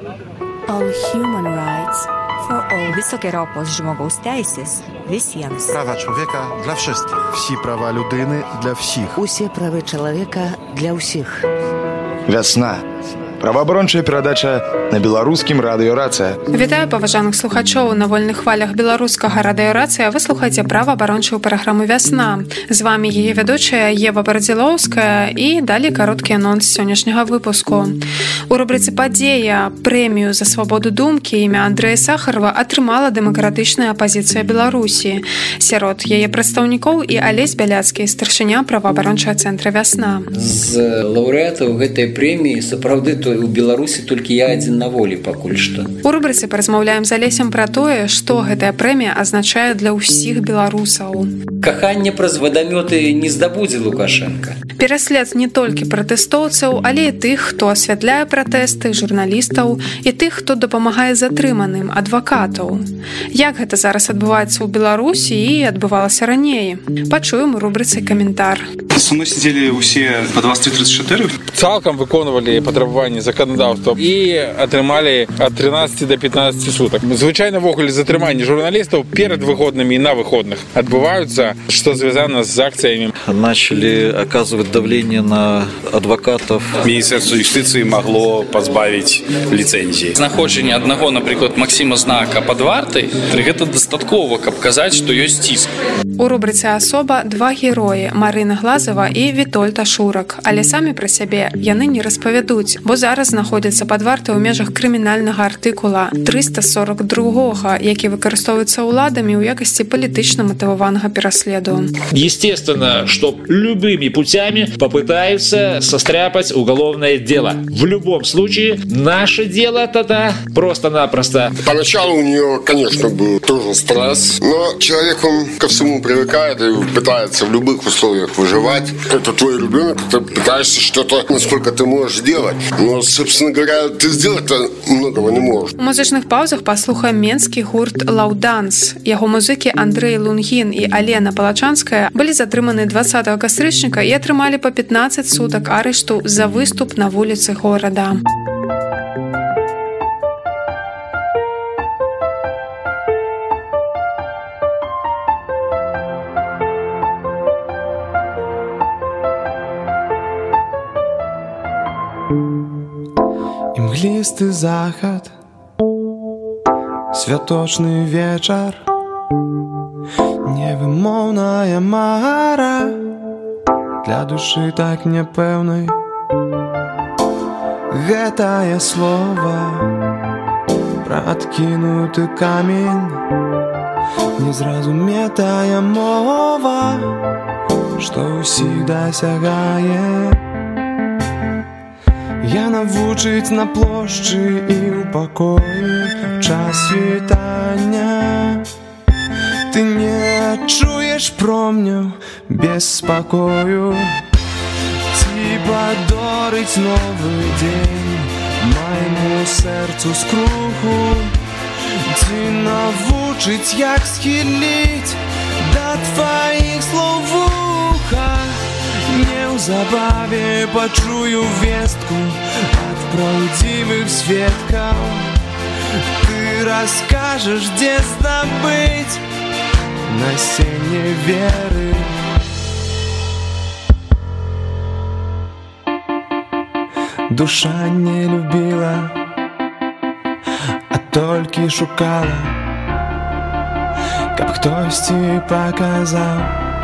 All human rights for all. Visokie Europos žmogaus teisės visiems. Права чоловіка для всіх. Всі права людини для всіх. Усі прави чоловіка для всіх. Вясна. Праваабарончая перадача на беларускім радыёрацыя. Вітаю паважаных слухачоў на вольных хвалях беларускага радыёрацыя. Вы слухаеце праваабарончую праграму «Вясна». З вами яе вядучая Ева Бардзілоўская і далей кароткі анонс сённяшняга выпуску. У рубрыцы «Падзея» прэмію за свабоду думкі імя Андрэя Сахарова атрымала дэмакратычная апазіцыя Беларусі. Сярод яе прадстаўнікоў і Алесь Бяляцкі, старшыня праваабарончага цэнтра «Вясна». З лаўрэатаў гэтай прэміі сапраўды у Беларусі толькі я адзін на волі пакуль што. У рубрыцы паразмаўляем з Алесем пра тое, што гэтая прэмія азначае для ўсіх беларусаў. Каханне праз вадамёты не здабудзе Лукашенка. Пераслед не толькі пратэстоўцаў, але і тых, хто асвятляе пратэсты, журналістаў і тых, хто дапамагае затрыманым, адвакатаў. Як гэта зараз адбываецца ў Беларусі і адбывалася раней? Пачуем у рубрыцы каментар. Со мной сидели усе по 23-34. Цалкам выконвалі патрабаванні заканадаўства і атрымалі ад 13 до 15 сутак. Звычайна ввогуле затрыманні журналістаў перад выходнымі і на выходных адбываюцца, што звязана з акцыямі. Начали оказывать давление на адвокатов. Министерство юстиции могло позбавить лицензии. Знаходжанне аднаго, напрыклад, Максима Знака пад вартай, гэта дастаткова, каб казаць, што ёсць ціск. У рубрыцы «Асоба» два героі – Марына Глазава і Вітольд Ашурак. Але самі пра сябе яны не распавядуць, бо зараз знаходзяцца пад вартай у межах крымінальнага артыкула 342, які выкарыстоўваецца ўладамі ў якасці палітычна матываванага пераследу. Естественно, что любыми путями попытаются состряпать уголовное дело. В любом случае, наше дело тогда просто-напросто. Поначалу у нее, конечно, был тоже стресс, но человек, он ко всему привыкает и пытается в любых условиях выживать. Это твой ребенок, ты пытаешься что-то, насколько ты можешь сделать. Но, собственно говоря, ты сделать-то многого не можешь. У музычных паузах паслухаем менскі гурт «Лаўданс». Яго музыкі Андрэй Лунгін і Алена Палачанская былі затрыманы 20 кастрычніка і атрымалі па 15 сутак арышту за выступ на вуліцы горада. Імглісты захад, святочны вечар, невымоўная мара для душы так няпэўнай. Гэтае слова пра адкінуты камень, незразуметая мова, што ўсіх дасягае. Я навучыць на плошчы і ў пакоі час світання. Ты не адчуеш промняў без спакою. Ці падорыць новы дзень майму сэрцу скруху, ці навучыць, як схіліць да тваіх слоў вуха. Неўзабаве пачую вестку ад праўдзівых сведкаў. Ты раскажаш, дзе здабыць насенне веры. Душа не любіла, а толькі шукала, каб хтосьці паказаў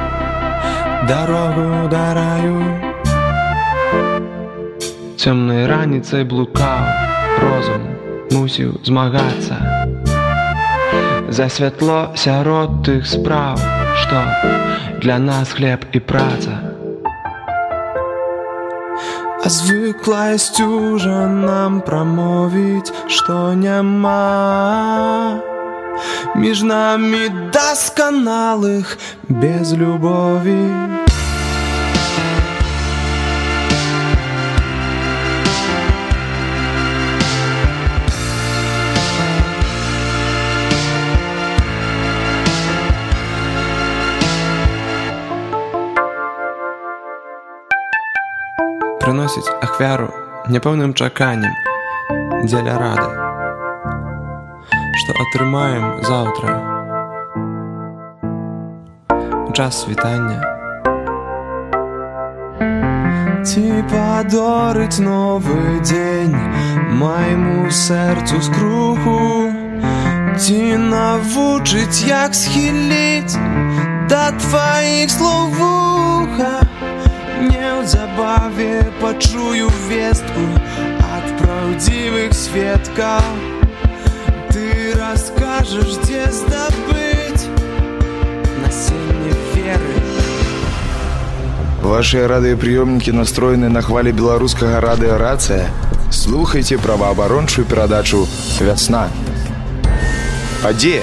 дарогу да раю. Цёмнай раніцай блукаў, розум мусіў змагацца за святло сярод тых спраў, што для нас хлеб і праца. А звыкласцю жа нам прамовіць, што няма між намі дасканалых без любові. Прыносіць ахвяру няпэўным чаканнем, дзеля рады, што атрымаем заўтра. Час світання. Ці падорыць новы дзень майму сэрцу скруху, ці навучыць, як схіліць да тваіх слоў вуха. Неўзабаве пачую вестку ад праўдзівых сведкаў. Ты раскажаш, дзе здабыць насенне веры. Ваши радыёпрыёмнікі настроены на хвалі беларускага радыёрацыя. Слухайце праваабарончую перадачу «Вясна». Падзея.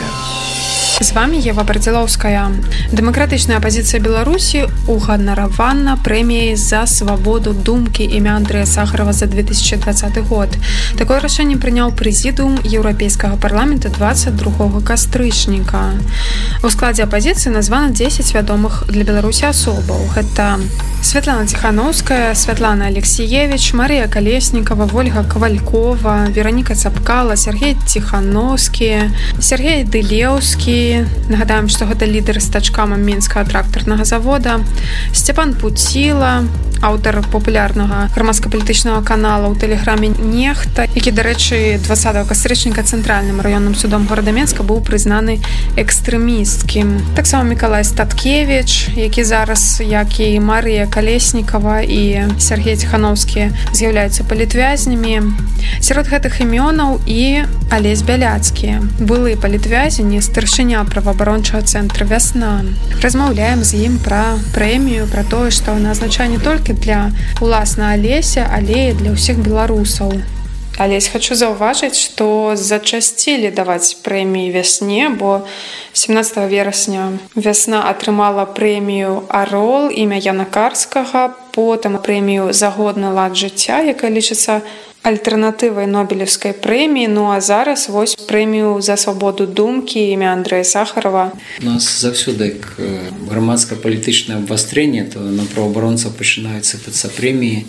З вами Ева Бардзілоўская. Дэмакратычная апазіцыя Беларусі уганаравана прэміяй за свабоду думкі імя Андрэя Сахарова за 2020 год. Такое рашэнне прыняў прэзідыум Еўрапейскага парламента 22 кастрычніка. У складзе апазіцыі названа 10 вядомых для Беларусі асобаў. Гэта Святлана Ціханаўская, Святлана Алексіевіч, Марія Калеснікава, Вольга Кавалькова, Вераніка Цапкала, Сергей Ціханаўскі, Сергей Дылеўскі. Нагадаем, што гэта лідар стачкама Мінскага трактарнага завода, Сцяпан Пуціла, аўтар папулярнага грамадска-палітычнага канала ў тэлеграме «Нехта», які, дарэчы, 20 кастрычніка цэнтральным раённым судом горада Менска быў прызнаны экстрэмісцкім. Таксама Мікалай Статкевіч, які зараз, як і Марія Калеснікава і Сергей Ціханаўскі, з'яўляюцца палітвязнямі. Сярод гэтых імёнаў і Алесь Бяляцкі, былы палітвязень, старшыня праваабарончага цэнтра «Вясна». Размаўляем з ім пра прэмію, пра тое, што яна азначае не толькі для уласна Алеся, але і для ўсіх беларусаў. Алесь, хочу заўважыць, што зачасцілі даваць прэміі «Вясне», бо 17 верасня «Вясна» атрымала прэмію «Арол» імя Яна Карскага, потым прэмію «За годны лад жыцця», якая лічыцца альтэрнатывай нобелеўскай прэміі, ну а зараз вось прэмію за свабоду думкі імя Андрэя Сахарова. У нас заўсёды грамадска-палітычнае абвастрэнне, то на праваабаронцаў пачынаюць сыпацца прэміі,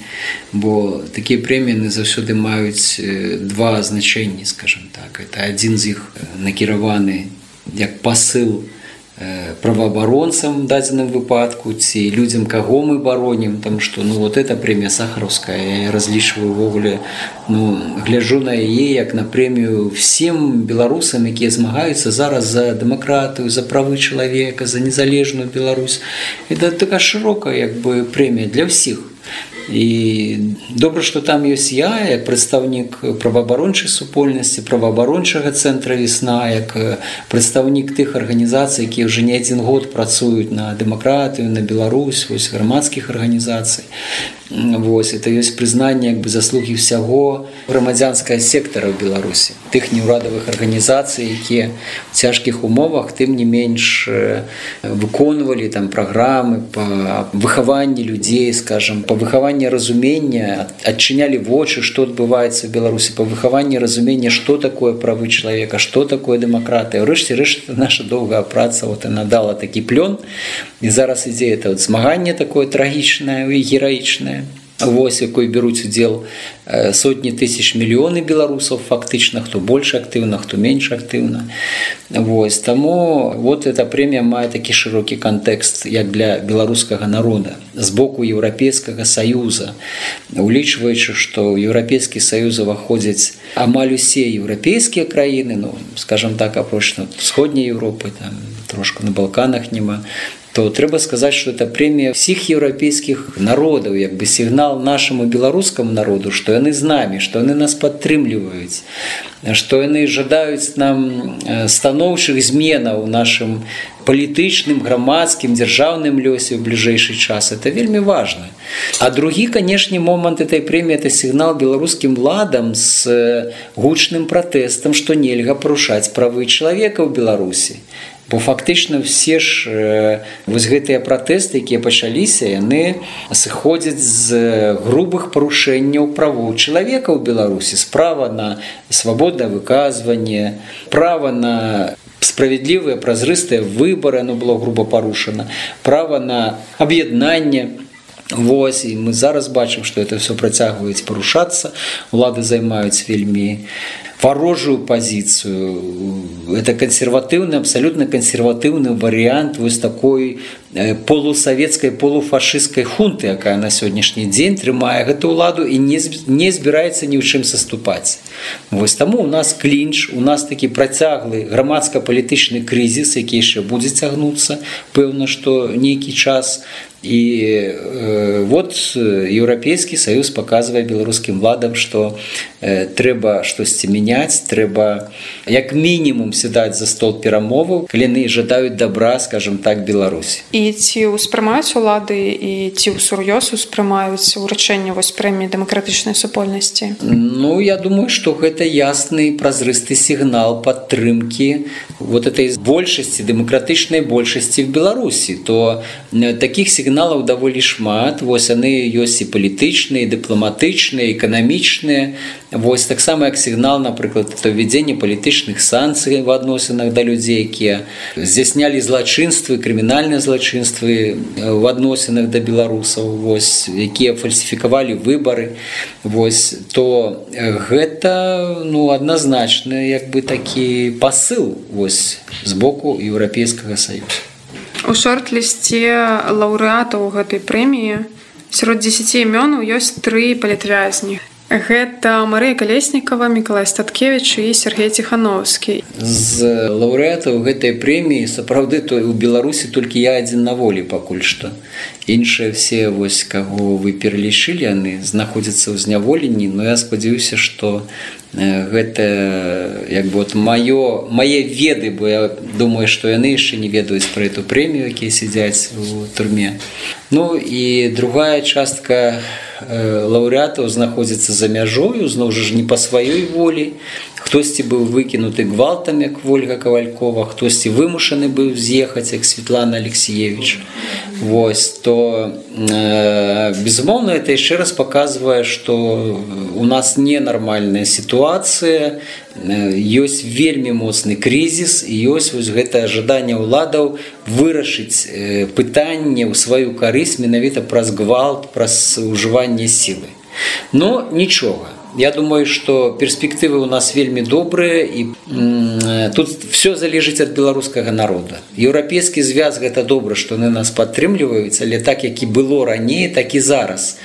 бо такія прэміі заўсёды маюць два значэнні, скажем так. Это адзін з іх накіраваны як пасыл праваабаронцам в дадзеным выпадку ці людзям, каго мы баронім, там што вот эта прэмія Сахаровская, я разлічваю ўвогуле, гляджу на яе як на прэмію всім беларусам, якія змагаюцца зараз за дэмакратыю, за правы чалавека, за незалежную Беларусь. Это такая шырокая прэмія для ўсіх. І добра, што там ёсць я, як прадстаўнік праваабарончай супольнасці, праваабарончага цэнтра «Вясна», як прадстаўнік тых арганізацый, якія ўжо не адзін год працуюць на дэмакратыю, на Беларусь, грамадскіх арганізацый. Это ёсць прызнанне заслугі ўсяго грамадзянскага сектара ў Беларусі, тых неўрадавых арганізацый, якія ў цяжкіх умовах тым не менш выконвалі праграмы па выхаванні людзей, скажам, па выхаванні разумення, адчынялі вочы, што адбываецца ў Беларусі, па выхаванні разумення, што такое правы чалавека, што такое дэмакратыя. Урэшце рэшт наша доўгая праца яна дала такі плён, і зараз ідзе змаганне такое трагічнае і гераічнае, якой бяруць удзел сотні тысяч, мільёны беларусаў фактычна, хто больш актыўна, хто менш актыўна. Таму эта прэмія мае такі шырокі кантэкст як для беларускага народа з боку Еўрапейскага саюза, улічваючы, што ў Еўрапейскі саюз уваходзяць амаль усе еўрапейскія краіны, скажам так, апроч Сходняй Еўропы, трошку на Балканах няма, то трэба сказаць, што это прэмія ўсіх еўрапейскіх народаў, сігнал нашаму беларускаму народу, што яны з намі, што яны нас падтрымліваюць, што яны жадаюць нам станоўчых зменаў у нашым палітычным, грамадскім, дзяржаўным лёсе ў бліжэйшы час. Это вельмі важна. А другі, канешне, момант этой прэміі — это сігнал беларускім уладам з гучным пратэстам, што нельга парушаць правы чалавека ў Беларусі. Бо фактычна все ж гэтыя пратэсты, якія пачаліся, яны сыходзяць з грубых парушэнняў правоў чалавека ў Беларусі. Права на свабоднае выказванне, права на справядлівыя празрыстыя выбары, было груба парушана, права на аб'яднанне. Вось, і мы зараз бачым, што это все працягваюць парушацца. Улады займаюць вельмі варожую пазіцыю. Это консерватыўны, абсалютна консерватыўны варыянт вось такой полусавецкай, полуфашысцкай хунты, якая на сённяшні дзень трымае гэту ўладу і не збіраецца ні ў чым саступаць. Вось таму у нас клінч, у нас такі працяглы грамадска-палітычны крызіс, які яшчэ будзе цягнуцца, пэўна, што нейкі час. І вот Еўрапейскі Саюз паказвае беларускім уладам, што трэба штосьці мяняць, трэба як мінімум сядаць за стол перамоваў, калі яны жадаюць добра, скажем так, Беларусі. І ці ўспрымаюць улады і ці ўсур'ёз успрымаюць уручэнне вось прэміі дэмакратычнай супольнасці? Ну, я думаю, што гэта ясны празрысты сігнал падтрымкі вот этой большасці, дэмакратычнай большасці в Беларусі. То такіх сігналаў даволі шмат. Вось яны ёсць і палітычныя, і дыпламатычныя, і эканамічныя. Вось таксама як сігнал, напрыклад, это введзенне палітычных санкцый в адносінах да людзей, якія здзяйснялі злачынствы, крымінальныя злачынствы в адносінах да беларусаў, вось, якія фальсіфікавалі выбары. Вось, то гэта, ну, адназначна як бы такі пасыл вось з боку Еўрапейскага Саюза. У шорт-лісце лаўрэатаў гэтай прэміі сярод 10 імёнаў ёсць 3 палітвязні. Гэта Марыя Калеснікава, Мікалай Статкевіч і Сергей Ціхановскі. З лаўрэатаў гэтай прэміі сапраўды у Беларусі толькі я адзін на волі пакуль што. Іншыя все, вось, каго вы пералічылі, яны знаходзяцца ў зняволенні, но я спадзяюся, што гэта як бы мае веды, бо я думаю, што яны яшчэ не ведаюць пра эту прэмію, якія сядзяць у турме. Ну і другая частка лаўрэатаў знаходзіцца за мяжою, зноў жа не па сваёй волі. Хтосьці быў выкінуты гвалтам, як Ольга Кавалькова, хтосьці вымушаны быў з'ехаць, як Светлана Алексеевич. Вось, то безумоўна, это яшчэ раз паказвае, што у нас ненармальная сітуацыя, ёсць вельмі моцны крызіс і ёсць вось гэтае жаданне ўладаў вырашыць пытанне ў сваю карысць менавіта праз гвалт, праз ужыванне сілы. Но нічога. Я думаю, што перспектывы у нас вельмі добрыя і тут все залежыць ад беларускага народа. Еўрапейскі звяз гэта добра, што яны нас падтрымліваюць, але так як і было раней, так і зараз.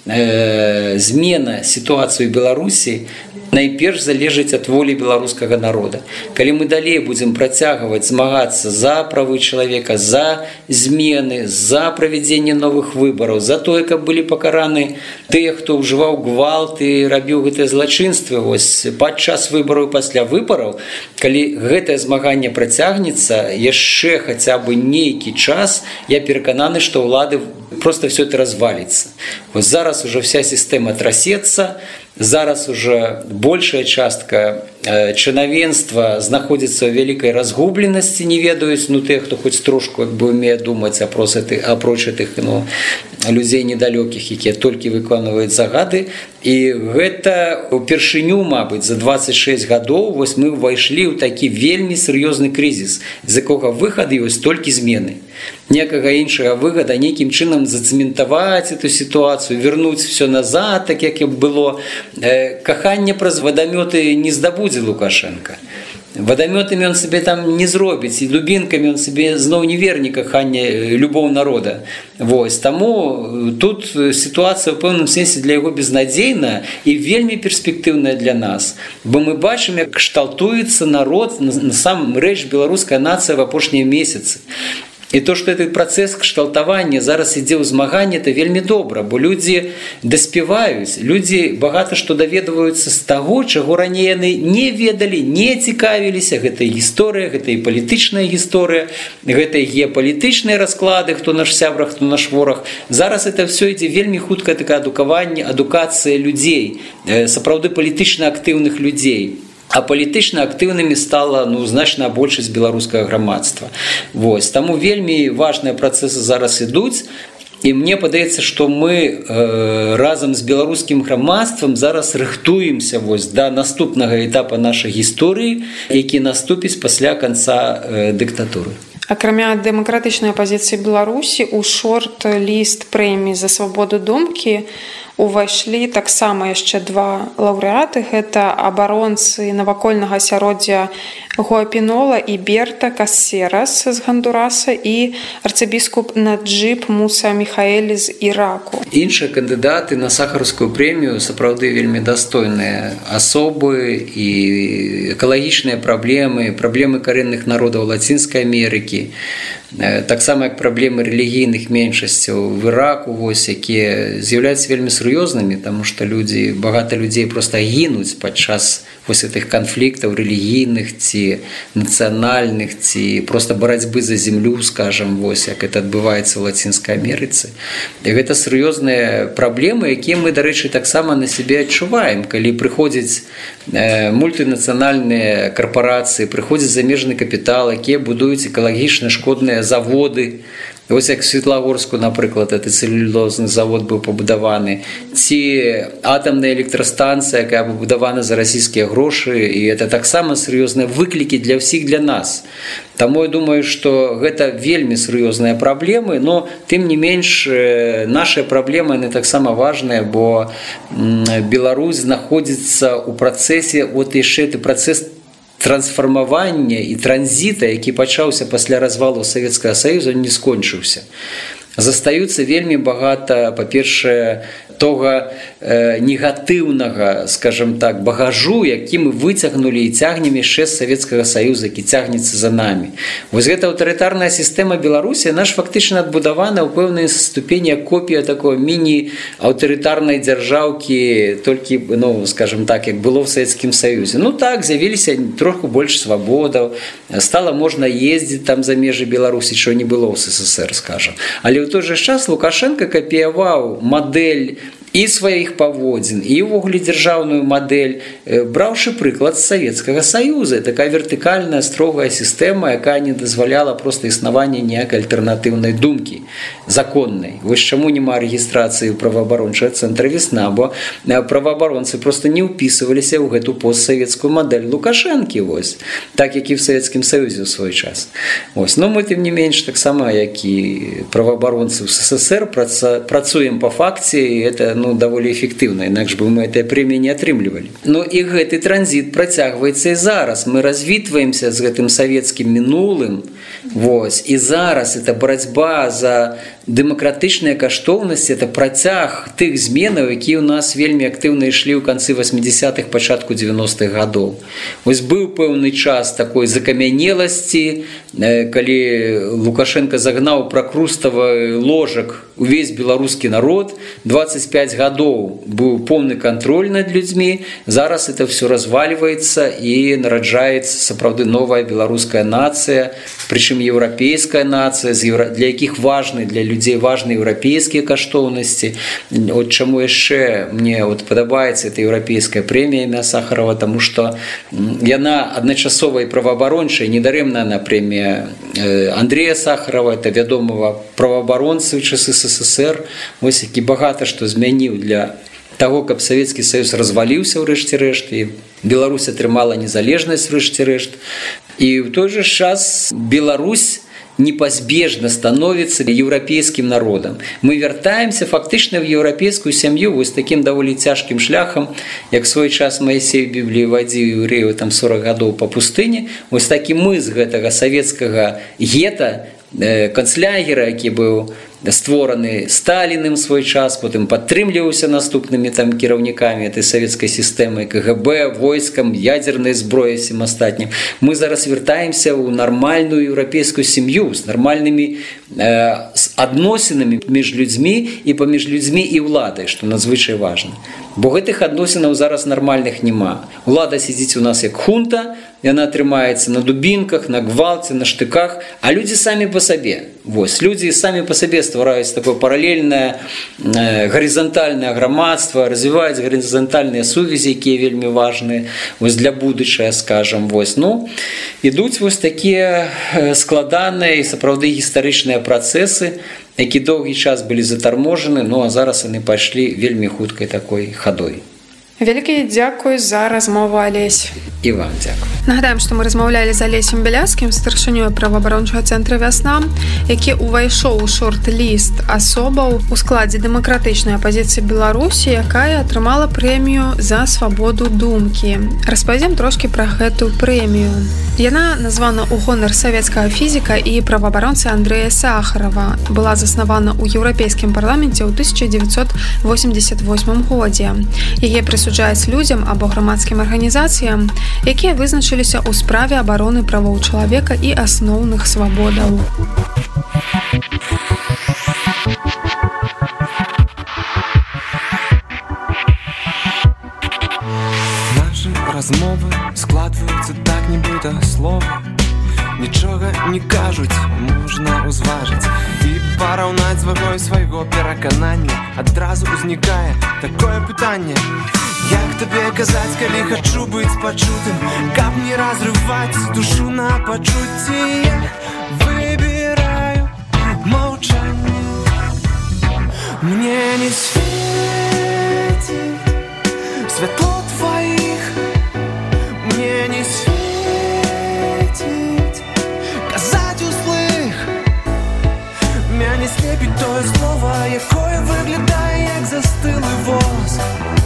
Змена сітуацыі ў Беларусі найперш залежыць ад волі беларускага народа. Калі мы далей будзем працягваць змагацца за правы чалавека, за змены, за правядзенне новых выбараў, за тое, каб былі пакараны тыя, хто ўжываў гвалт і рабіў гэтыя злачынствы, вось падчас выбараў, пасля выбараў, калі гэтае змаганне працягнецца яшчэ хаця бы нейкі час, я перакананы, што ўлады просто все это развалится. Вот зараз уже вся система трасецца, зараз уже большая частка чынавенства знаходзіцца ў вялікай разгубленасці, не ведаюць, ну тыя, хто хоць трошку як бы умее думаць апроч гэтых людзей недалёкіх, якія толькі выконваюць загады. І гэта упершыню, мабыць, за 26 гадоў вось мы ўвайшлі ў такі вельмі сур'ёзны крызіс, з якога выхад ёсць толькі змены. Некага іншага выгода нейкім чынам зацэментаваць эту сітуацыю, вернуць все назад, так як і было. Каханне праз вадамёты не здабудзе Лукашенко. Вадамётамі он себе там не зробіць, і дубінкамі он себе зноў не верне каханне любоў народа. Вось, таму тут сітуацыя ў пэўным сэнсе для яго безнадзейная і вельмі перспектыўная для нас. Бо мы бачым, як кшталтуецца народ, насамрэч беларуская нацыя в апошнія месяцы. І то, што этот працэс кшталтавання зараз ідзе ў змаганне, это вельмі добра, бо людзі даспяваюць, людзі багата што даведваюцца з таго, чаго раней яны не ведалі, не цікавіліся. Гэта і гісторыя, гэта і палітычная гісторыя, гэта і геапалітычныя расклады, хто наш сябра, хто наш вораг. Зараз это все ідзе вельмі хутка такая адукацыя людзей, сапраўды палітычна актыўных людзей. А палітычна актыўнымі стала значна большасць беларускага грамадства. Вось, таму вельмі важныя працэсы зараз ідуць, і мне падаецца, што мы разам з беларускім грамадствам зараз рыхтуемся да наступнага этапа нашай гісторыі, які наступіць пасля канца дыктатуры. Акрамя дэмакратычнай апазіцыі Беларусі ў шорт-ліст прэміі за свабоду думкі увайшлі таксама яшчэ два лаўрэаты. Гэта абаронцы навакольнага асяроддзя Гуапінола і Берта Кассерас з Гондураса і арцыбіскуп Наджиб Муса Михаэль з Іраку. Іншыя кандыдаты на сахарскую прэмію сапраўды вельмі дастойныя асобы і экалагічныя праблемы карэнных народаў Лацінскай Амерыкі, таксама як праблемы рэлігійных меншасцяў в Іраку, якія з'яўляюцца вельмі сур'ёзнымі, таму што багата людзей проста гінуць падчас гэтых канфліктаў рэлігійных ці нацыянальных, ці проста барацьбы за зямлю, скажам, як это адбываецца ў Лацінскай Амерыцы. І гэта сур'ёзныя праблемы, якія мы, дарэчы, таксама на сябе адчуваем, калі прыходзяць мультынацыянальныя карпарацыі, прыходзіць замежны капітал, якія будуюць экалагічна шкодныя заводы. Вось як Светлагорску, напрыклад, гэты цэлюлозны завод быў пабудаваны, ці атамная электрастанцыя, якая пабудавана за расійскія грошы, і это таксама сур'ёзныя выклікі для ўсіх, для нас. Таму я думаю, што гэта вельмі сур'ёзныя праблемы, но тым не менш нашыя праблемы яны таксама важныя, бо Беларусь знаходзіцца ў працэсе, яшчэ гэты працэс трансфармавання і транзіта, які пачаўся пасля развалу Савецкага Саюза, не скончыўся. Застаюцца вельмі багата, па-першае, того негатыўнага, скажем так, багажу, які мы выцягнулі і цягнем яшчэ з Савецкага Саюза, які цягнецца за намі. Вось гэта аўтарытарная сістэма Беларусі, яна ж фактычна адбудавана ў пэўнай ступені як копія такой міні-аўтарытарнай дзяржаўкі, толькі, скажем так, як было в Савецкім Саюзе. Так, з'явіліся троху больш свабодаў, стала можна ездзіць там за межы Беларусі, што не было ў СССР, скажем. Але ў той жа час Лукашенко капіяваў мадэль і сваіх паводзін, і ўвогуле дзяржаўную мадэль, браўшы прыклад з Савецкага Саюза. Такая вертыкальная, строгая сістэма, якая не дазваляла проста існавання ніякай альтэрнатыўнай думкі, законнай. Вось чаму няма рэгістрацыі ў праваабарончага цэнтра «Весна», бо праваабаронцы проста не ўпісываліся ў гэту постсавецкую мадэль Лукашэнкі, так, як і в Савецкім Саюзе ў свой час. Но мы, тым не менш, таксама, як і праваабаронцы ў СССР, працуем па факце, і это даволі эфектыўна, інакш бы мы гэтыя прэміі не атрымлівалі. І гэты транзіт працягваецца і зараз. Мы развітваемся з гэтым савецкім мінулым, і зараз это барацьба за дэмакратычныя каштоўнасці, это працяг тых зменаў, якія ў нас вельмі актыўна ішлі ў канцы 80-х, пачатку 90-х гадоў. Быў пэўны час такой закамянеласці, калі Лукашенко загнаў пракруставы ложак увесь беларускі народ, 25 гадоў быў поўны кантроль над людзьмі, зараз это все разваливаецца і нараджаецца сапраўды новая беларуская нацыя, прычым еўрапейская нацыя, для якіх важны, для людзей важны еўрапейскія каштоўнасці. Чаму яшчэ мне падабаецца эта еўрапейская прэмія імя Сахарова, таму што яна адначасова і праваабарончая, недарэмна на прэмія Андрея Сахарова, это вядомага праваабаронцы ў часы СССР, які багата што змяніў для таго, каб Савецкі Саюз разваліўся ў рэшце рэшт, і Беларусь атрымала незалежнасць ў рэшце рэшт. І ў той жа час Беларусь непазбежна становіцца еўрапейскім народам. Мы вяртаемся фактычна ў еўрапейскую сям'ю такім даволі цяжкім шляхам, як свой час Маісей у Бібліі вадзіў еўрэяў 40 гадоў па пустыні. Такі мы з гэтага савецкага гета, канцлягера, які быў створаны Сталіным свой час, потым падтрымліваўся наступнымі кіраўнікамі этой савецкай сістэмы, КГБ, войскам, ядзернай зброяй всім астатнім. Мы зараз вяртаемся ў нармальную еўрапейскую сям'ю з нармальнымі адносінамі між людзьмі і паміж людзьмі і ўладай, што надзвычай важна. Бо гэтых адносінаў зараз нармальных няма. Улада сядзіць у нас як хунта, яна трымаецца на дубінках, на гвалце, на штыках, а людзі самі па сабе. Людзі самі па сабе ствараюць такое паралельнае гарызантальнае грамадства, развіваюць гарызантальныя сувязі, якія вельмі важныя для будучае, скажам. Ідуць такія складаныя і сапраўды гістарычныя працэсы, які доўгі час былі затарможаны, а зараз яны пайшлі вельмі хуткай такой хадой. Вялікі дзякуй за размову, Алесь. І вам дзякуй. Нагадаем, што мы размаўлялі з Алесем Бяляскім, старшынёй праваабарончага цэнтра «Вясна», які ўвайшоў у шорт-ліст асобаў у складзе дэмакратычнай апазіцыі Беларусі, якая атрымала прэмію за свабоду думкі. Распавядзем трошкі пра гэтую прэмію. Яна названа ў гонар савецкага фізіка і праваабаронцы Андрэя Сахарова. Была заснавана ў Еўрапейскім парламенце ў 1988 годзе. Яе прысуджаюць людзям або грамадскім арганізацыям, якія вызначыліся ў справе абароны правоў чалавека і асноўных свабодаў. Нашы размовы складваюцца так, нібыта словы нічога не кажуць, можна ўзважыць і параўнаць з вагой свайго пераканання. Адразу ўзнікае такое пытанне: як табе казаць, калі хачу быць пачутым, каб не разрываць душу на пачуцці? Я выбіраю маўчанне. Мне не светіць святло тваіх, мне не светіць казаць услых. Мяне слепіць тое слова, якое выглядае як застылы воск.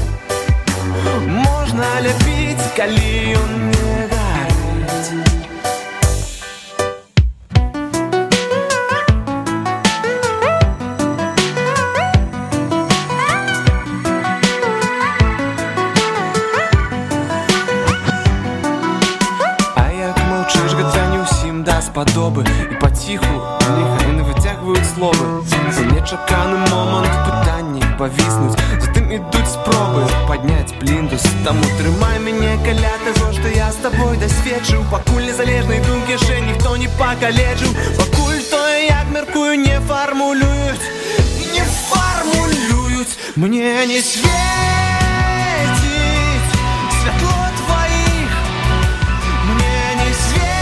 Можна ляпіць, калі ён не гарыць. А як маўчыш, гэта не ўсім даспадобы, і паціху ліха яны выцягваюць словы. За нечаканы момант пытанні павіснуць, затым ідуць спробы падняць пліндус. Таму трымай мяне каля таго, што я з табой дасведчыў, пакуль незалежнай думкі яшчэ ніхто не пакалечыў, пакуль тое, як мяркую, не фармулююць. Мне не светіць святло тваіх, мне не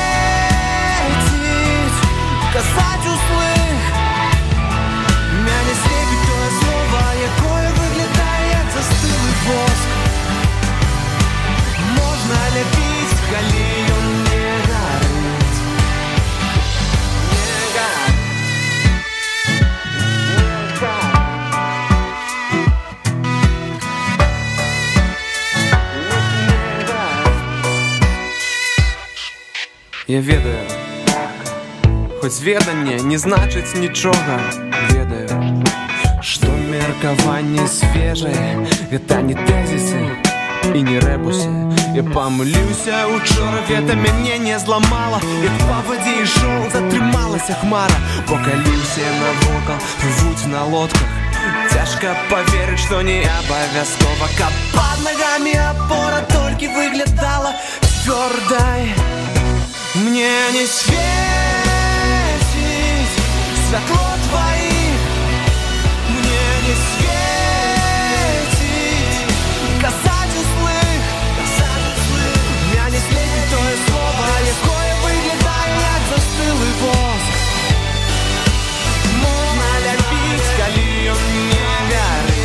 светіць казаць услых. Мяне слепіць тое слова, якое выглядае як застылы воск. Можна ляпіць, калі ён не гарыць. Не гарыць. Я ведаю, хоць веданне не значыць нічога. Ведаю, што меркаванне свежае, гэта не тэзісы і не рэбусы. Я памыліўся учора, гэта мяне не зламала. Як па вадзе ішоў, затрымалася хмара. Покаліўся навокал, плывуць на лодках. Цяжка паверыць, што не абавязкова, каб пад нагамі апора толькі выглядала цвёрдай. Мне не светіць святло тваіх, мне не светіць казаць услых. Мяне слепіць тое слова, якое выглядае як застылы воск. Можна ляпіць, калі ён не гарыць.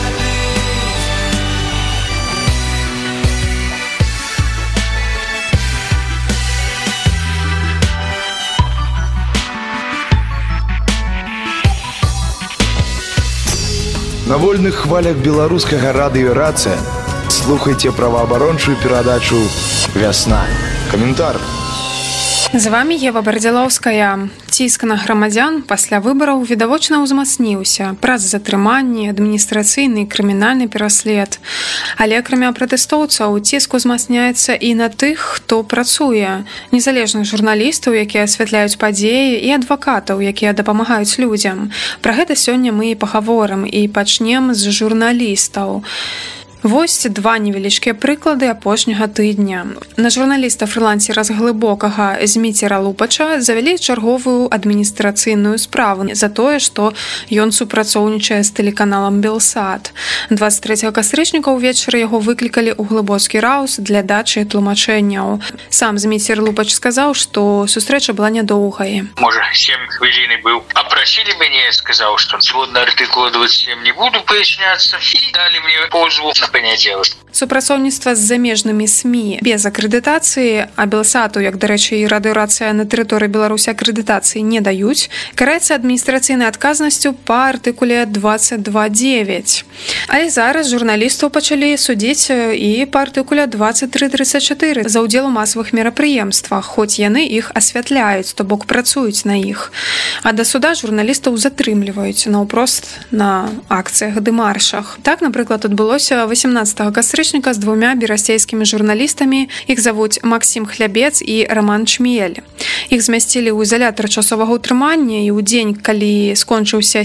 На вольных хвалях беларускага радыё «Рацыя» слухайце праваабарончую перадачу «Вясна». Каментар. З вами Ева Бардзілоўская. Ціск на грамадзян пасля выбараў відавочна ўзмацніўся праз затрыманні, адміністрацыйны і крымінальны пераслед. Але акрамя пратэстоўцаў, ціск узмацняецца і на тых, хто працуе. Незалежных журналістаў, якія асвятляюць падзеі, і адвакатаў, якія дапамагаюць людзям. Пра гэта сёння мы і пагаворым, і пачнем з журналістаў. Вось два невялічкія прыклады апошняга тыдня. На журналіста-фрылансера з Глыбокага Зміцера Лупача завялі чарговую адміністрацыйную справу за тое, што ён супрацоўнічае з тэлеканалам «Белсат». 23 кастрычніка ўвечары яго выклікалі ў Глыбоцкі раус для дачы тлумачэнняў. Сам Зміцер Лупач сказаў, што сустрэча была нядоўгай. Можа, 7 хвілін быў. Апрасілі мяне, сказаў, што згодна артыкула 27 не буду паясняцца, і далі мне позву на понедельник. Супрацоўніцтва з замежнымі СМІ без акрэдытацыі, а Белсату, як, дарэчы, і радыёрацыя на тэрыторыі Беларусі акрэдытацыі не даюць, караецца адміністрацыйнай адказнасцю па артыкуле 22.9. Але зараз журналістаў пачалі судзіць і па артыкуле 23.34 за ўдзел у масавых мерапрыемствах, хоць яны іх асвятляюць, то бок працуюць на іх. А да суда журналістаў затрымліваюць наўпрост на акцыях ды маршах. Так, напрыклад, адбылося 18 кастрычніка з двумя берасцейскімі журналістамі. Іх завуць Максім Хлябец і Роман Чмель. Іх змясцілі ў изалятар часовага ўтрымання, і ў дзень, калі скончыўся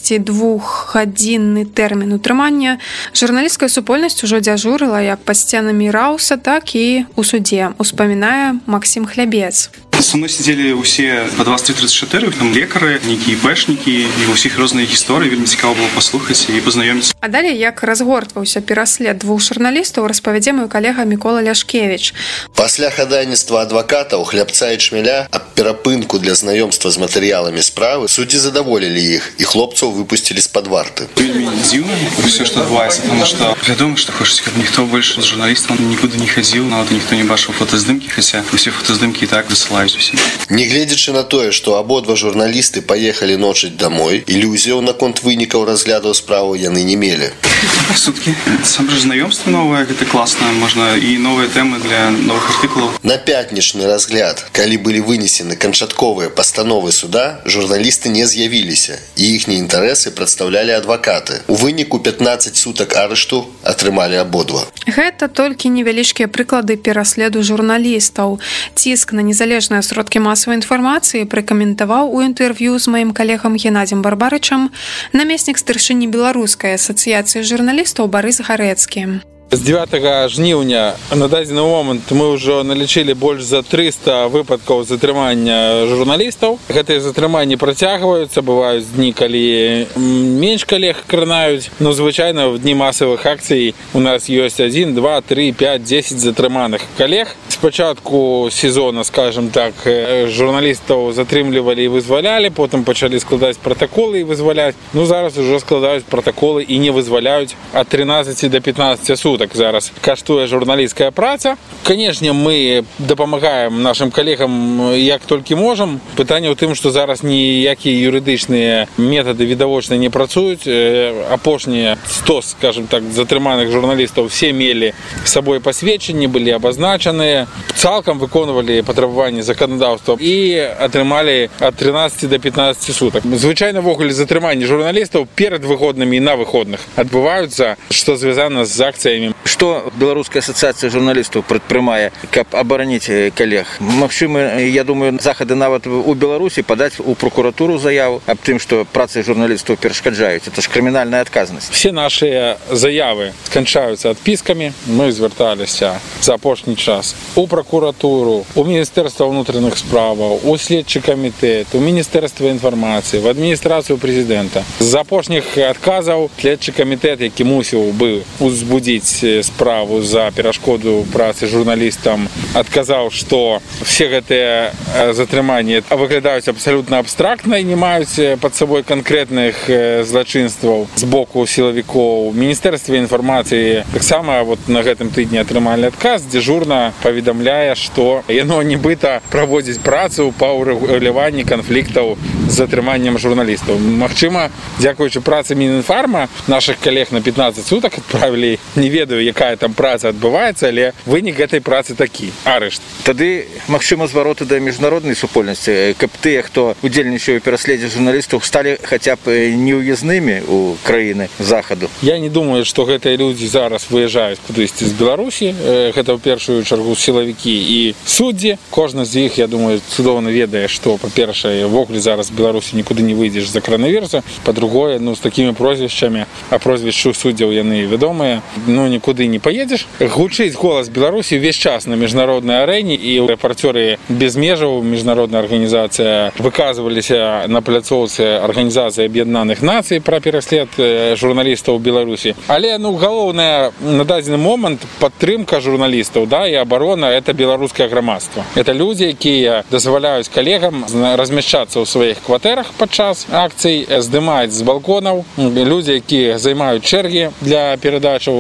72-гадзінны тэрмін утрымання, журналісцкая супольнасць ужо дзяжурыла як пад сценамі Рауса, так і ў судзе, успамінае Максім Хлябец. Со мной сидели усе по 23-34, там лекары, нейкія іпэшнікі, і ў усіх розныя гісторыі, вельмі цікава было паслухаць і пазнаёміцца. А далей, як разгортваўся пераслед двух журналістаў, распавядзе мой калега Мікола Ляшкевіч. Пасля хадайніцтва адвакатаў Хлябца і Чмеля аб перапынку для знаёмства з матэрыяламі справы суддзі задаволілі іх, і хлопцаў выпусцілі з-пад варты. Вельмі дзіўна ўсё, што адбываецца, таму што вядома, што хочаце, каб ніхто больш з журналістаў нікуды не хадзіў, нават ніхто не бачыў фотаздымкі, хаця усе фотаздымкі і так высылаюць усім. Нягледзячы на тое, што абодва журналісты паехалі ночыць дамой, ілюзіяў наконт вынікаў разглядаў справу яны не мелі. Суткі. Сам жа знаёмства новае, гэта класна, можна і новыя тэмы для новых артыкулаў. На пятнічны разгляд, калі былі вынесены канчатковыя пастановы суда, журналісты не з'явіліся, і іхнія інтарэсы прадстаўлялі адвакаты. У выніку 15 сутак арышту атрымалі абодва. Гэта толькі невялічкія прыклады пераследу журналістаў. Ціск на незалежныя сродкі масавай інфармацыі пракаментаваў у інтэрв'ю з маім калегам Геннадзем Барбарычам намеснік старшыні беларускай асацыяцыі журналістаў Барыс Гарэцкі. З 9 жніўня на дадзены момант мы ўжо налічылі больш за 300 выпадкаў затрымання журналістаў. Гэтыя затрыманні працягваюцца, бываюць дні, калі менш калег кранаюць. Но звычайна в дні масавых акцый у нас ёсць 1, 2, 3, 5, 10 затрыманых калег. З пачатку сезона, скажем так, журналістаў затрымлівалі і вызвалялі, потым пачалі складаць пратаколы і вызваляць. Ну, зараз ужо складаюць пратаколы і не вызваляюць ад 13 до 15 сутак. Зараз каштуе журналісцкая праца. Канешне, мы дапамагаем нашим калегам як толькі можам. Пытанне ў тым, што зараз ніякія юрыдычныя метады відавочна не працуюць. Апошнія 100, скажем так, затрыманых журналістаў все мелі з сабой пасведчанні, былі абазначаныя, цалкам выконвалі патрабаванні заканадаўства і атрымалі ад 13 до 15 сутак. Звычайна ввогуле затрыманні журналістаў перад выходнымі і на выходных адбываюцца, што звязана з акцыямі. Што Беларуская асацыяцыя журналістаў прадпрымае, каб абараніць калег? Магчыма, я думаю, захады нават у Беларусі падаць у прокуратуру заяву аб тым, што працы журналістаў перашкаджаюць. Это ж крымінальная адказнасць. Все нашыя заявы сканчаюцца адпіскамі. Мы звярталіся за апошні час у прокуратуру, у Міністэрства ўнутраных справаў, у следчы камітэт, у Міністэрства інфармацыі, в адміністрацыю прэзідэнта. З апошніх адказаў следчы камітэт, які мусіў бы узбудзіць справу за перашкоду працы журналістам, адказаў, што все гэтыя затрыманні выглядаюць абсалютна абстрактна і не маюць пад сабой канкрэтных злачынстваў з боку сілавікоў. Міністэрства інфармацыі таксама на гэтым тыдні атрымалі адказ, дзяжурна паведамляе, што яно нібыта праводзіць працу па ўрэгуляванні канфліктаў з затрыманнем журналістаў. Магчыма, дзякуючы працы Мінінфарма, нашых калег на 15 сутак адправілі, не ведаю, якая там праца адбываецца, але вынік гэтай працы такі – арышт. Тады, магчыма, звароты да міжнароднай супольнасці, каб тыя, хто удзельнічае ў пераследзе журналістаў, сталі хаця б неўязнымі ў краіны захаду. Я не думаю, што гэтыя людзі зараз выязджаюць кудысьці з Беларусі. Гэта ў першую чаргу сілавікі і суддзі. Кожны з іх, я думаю, цудоўна ведае, што, па-першае, ввогуле зараз з Беларусі нікуды не выйдзеш з-за коронавіруса. Па-другое, з такімі прозвішчамі, а прозвішчы суддзяў яны вядомыя, нікуды не поедзеш. Гучыць голас Беларусі ўвесь час на міжнароднай арэне, і рэпарцёры без межаў, міжнародная арганізацыя, выказваліся на пляцоўцы Арганізацыі Аб'яднаных Нацый пра пераслед журналістаў у Беларусі. Але галоўнае на дадзены момант падтрымка журналістаў, і абарона – это беларускае грамадства. Это людзі, якія дазваляюць калегам размяшчацца ў сваіх кватэрах падчас акцый, здымаюць з балконаў, людзі, якія займаюць чэргі для перадачаў на